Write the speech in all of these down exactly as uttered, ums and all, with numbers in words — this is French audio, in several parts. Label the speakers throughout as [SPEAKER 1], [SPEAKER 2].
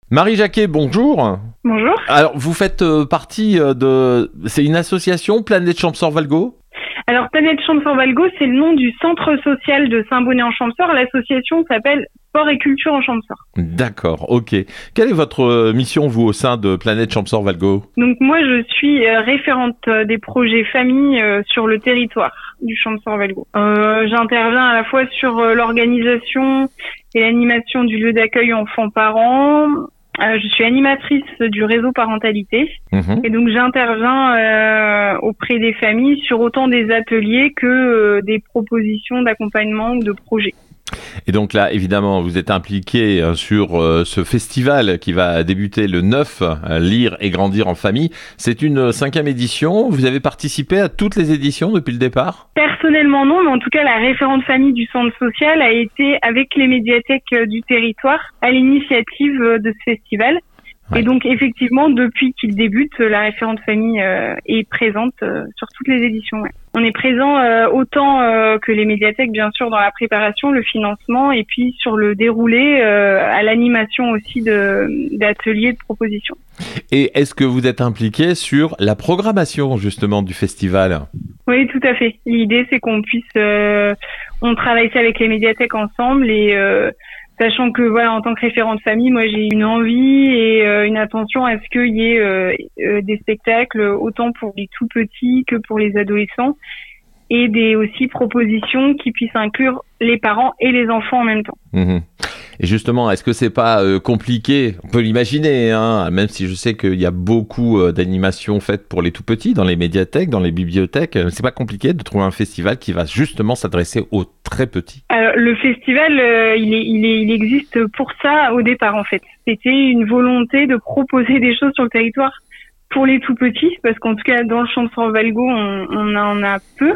[SPEAKER 1] Marie Jacquet, bonjour.
[SPEAKER 2] Bonjour.
[SPEAKER 1] Alors, vous faites euh, partie euh, de... C'est une association, Planète Champsaur-Valgaud ?
[SPEAKER 2] Alors, Planète Champsaur-Valgaud, c'est le nom du centre social de Saint-Bonnet-en-Champsaur. L'association s'appelle Sport et Culture en Champsaur.
[SPEAKER 1] D'accord, ok. Quelle est votre euh, mission, vous, au sein de Planète Champsaur-Valgaud ?
[SPEAKER 2] Donc, moi, je suis euh, référente euh, des projets famille euh, sur le territoire du Champsaur-Valgaud. Euh, j'interviens à la fois sur euh, l'organisation et l'animation du lieu d'accueil enfants-parents. Euh, je suis animatrice du réseau parentalité mmh. et donc j'interviens euh, auprès des familles sur autant des ateliers que euh, des propositions d'accompagnement ou de projets.
[SPEAKER 1] Et donc là, évidemment, vous êtes impliqué euh, sur euh, ce festival qui va débuter le neuf, euh, Lire et grandir en famille. C'est une cinquième édition. Vous avez participé à toutes les éditions depuis le départ ?
[SPEAKER 2] Personnellement, non, mais en tout cas, la référente famille du centre social a été avec les médiathèques euh, du territoire à l'initiative euh, de ce festival. Ouais. Et donc, effectivement, depuis qu'il débute, la référente famille euh, est présente euh, sur toutes les éditions. Ouais. On est présent euh, autant euh, que les médiathèques, bien sûr, dans la préparation, le financement, et puis sur le déroulé, euh, à l'animation aussi de, d'ateliers de propositions.
[SPEAKER 1] Et est-ce que vous êtes impliqué sur la programmation, justement, du festival ?
[SPEAKER 2] Oui, tout à fait. L'idée, c'est qu'on puisse... Euh, on travaille ça avec les médiathèques ensemble et... Euh, Sachant que voilà, en tant que référente famille, moi j'ai une envie et euh, une attention à ce qu'il y ait euh, euh, des spectacles autant pour les tout petits que pour les adolescents et des aussi propositions qui puissent inclure les parents et les enfants en même temps.
[SPEAKER 1] Mmh. Et justement, est-ce que c'est pas euh, compliqué ? On peut l'imaginer, hein, même si je sais qu'il y a beaucoup euh, d'animations faites pour les tout petits dans les médiathèques, dans les bibliothèques. C'est pas compliqué de trouver un festival qui va justement s'adresser aux très petits ?
[SPEAKER 2] Alors, le festival, euh, il, est, il, est, il existe pour ça au départ en fait. C'était une volonté de proposer des choses sur le territoire pour les tout petits, parce qu'en tout cas dans le Champsaur-Valgaud, on, on en a peu.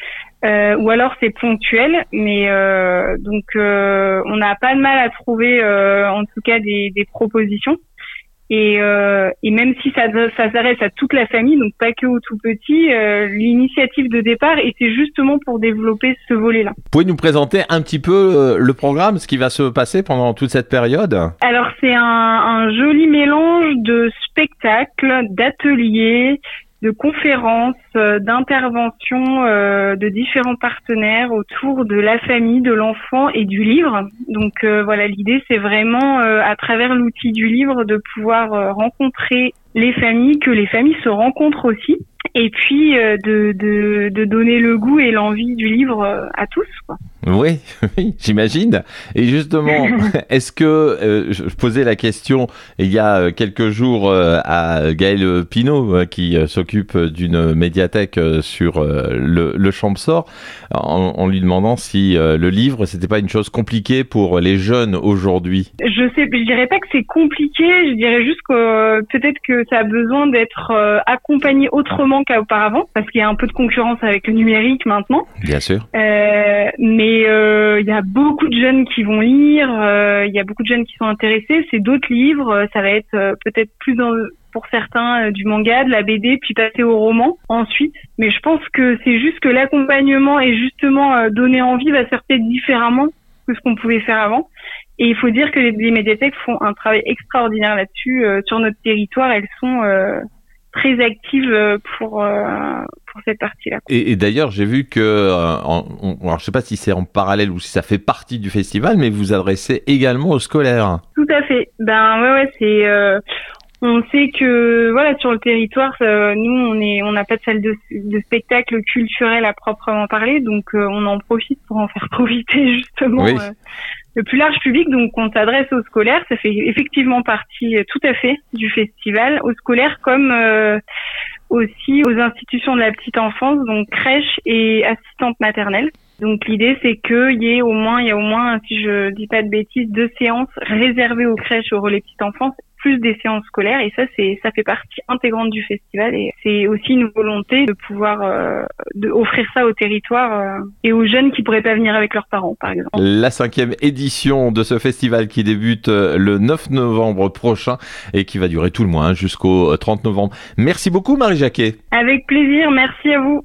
[SPEAKER 2] Euh, ou alors c'est ponctuel, mais euh, donc euh, on n'a pas de mal à trouver euh, en tout cas des, des propositions. Et, euh, et même si ça, ça s'adresse à toute la famille, donc pas que aux tout petits, euh, l'initiative de départ était justement pour développer ce volet-là.
[SPEAKER 1] Vous pouvez nous présenter un petit peu euh, le programme, ce qui va se passer pendant toute cette période ?
[SPEAKER 2] Alors c'est un, un joli mélange de spectacles, d'ateliers, de conférences, euh, d'interventions euh, de différents partenaires autour de la famille, de l'enfant et du livre. Donc euh, voilà, l'idée c'est vraiment euh, à travers l'outil du livre de pouvoir euh, rencontrer les familles, que les familles se rencontrent aussi, et puis euh, de, de, de donner le goût et l'envie du livre euh, à tous, quoi.
[SPEAKER 1] Oui, oui, j'imagine. Et justement, est-ce que, euh, je posais la question il y a quelques jours euh, à Gaël Pinault, euh, qui euh, s'occupe d'une médiathèque euh, sur euh, le, le Champsaur, en, en lui demandant si euh, le livre, c'était pas une chose compliquée pour les jeunes aujourd'hui.
[SPEAKER 2] Je sais, je dirais pas que c'est compliqué, je dirais juste que euh, peut-être que ça a besoin d'être euh, accompagné autrement qu'auparavant, parce qu'il y a un peu de concurrence avec le numérique maintenant.
[SPEAKER 1] Bien sûr.
[SPEAKER 2] Euh, mais il euh, y a beaucoup de jeunes qui vont lire, il euh, y a beaucoup de jeunes qui sont intéressés. C'est d'autres livres, ça va être euh, peut-être plus dans, pour certains euh, du manga, de la B D, puis passer au roman ensuite. Mais je pense que c'est juste que l'accompagnement et justement euh, donner envie va se faire peut-être différemment que ce qu'on pouvait faire avant. Et il faut dire que les, les médiathèques font un travail extraordinaire là-dessus. Euh, sur notre territoire, elles sont euh, très actives pour, euh, pour cette partie-là.
[SPEAKER 1] Et, et d'ailleurs, j'ai vu que, euh, en, on, alors je ne sais pas si c'est en parallèle ou si ça fait partie du festival, mais vous vous adressez également aux scolaires.
[SPEAKER 2] Tout à fait. Ben ouais, ouais, c'est. Euh, on sait que voilà, sur le territoire, euh, nous on est, on n'a pas de salle de, de spectacle culturel à proprement parler, donc euh, on en profite pour en faire profiter justement. Oui. Euh, le plus large public, donc on s'adresse aux scolaires, ça fait effectivement partie euh, tout à fait du festival, aux scolaires comme euh, aussi aux institutions de la petite enfance, donc crèche et assistante maternelle. Donc l'idée c'est qu'il y ait au moins, il y a au moins, si je dis pas de bêtises, deux séances réservées aux crèches et aux relais petite enfance, plus des séances scolaires, et ça c'est ça fait partie intégrante du festival, et c'est aussi une volonté de pouvoir euh, de offrir ça au territoire euh, et aux jeunes qui pourraient pas venir avec leurs parents, par exemple.
[SPEAKER 1] La cinquième édition de ce festival qui débute le neuf novembre prochain et qui va durer tout le mois hein, jusqu'au trente novembre. Merci beaucoup Marie Jacquet.
[SPEAKER 2] Avec plaisir, merci à vous.